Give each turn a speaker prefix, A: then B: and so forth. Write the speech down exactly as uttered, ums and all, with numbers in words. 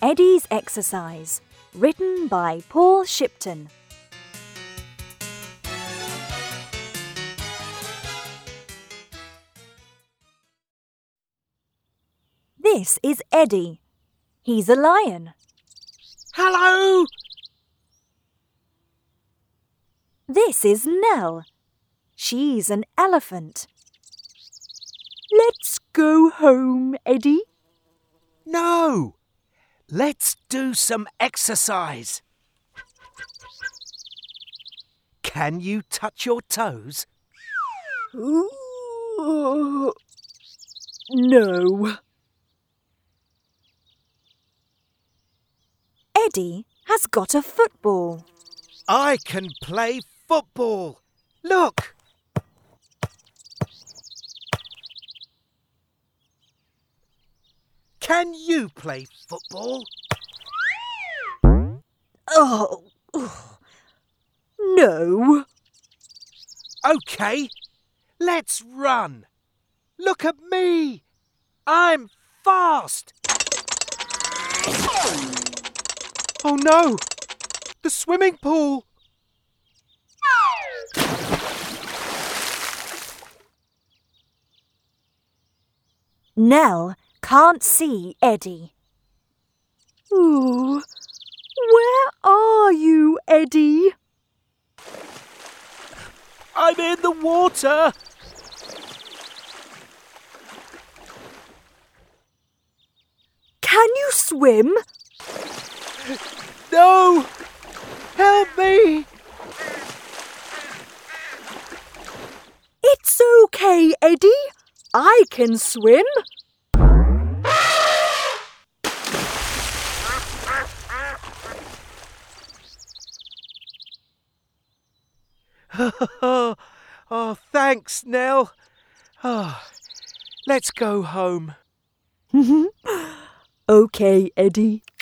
A: Eddie's Exercise, written by Paul Shipton. This is Eddie. He's a lion.
B: Hello!
A: This is Nell. She's an elephant. Let's go home, Eddie.
B: No! Let's do some exercise. Can you touch your toes?
A: Ooh, no. Eddie has got a football.
B: I can play football. Look! Can you play football?
A: Oh, no.
B: OK, let's run. Look at me. I'm fast. Oh no, the swimming pool.
A: Nell can't see Eddie. Ooh, where are you, Eddie?
B: I'm in the water.
A: Can you swim?
B: No! Help me!
A: It's okay, Eddie. I can swim.
B: Oh, thanks, Nell. Oh, let's go home.
A: Okay, Eddie.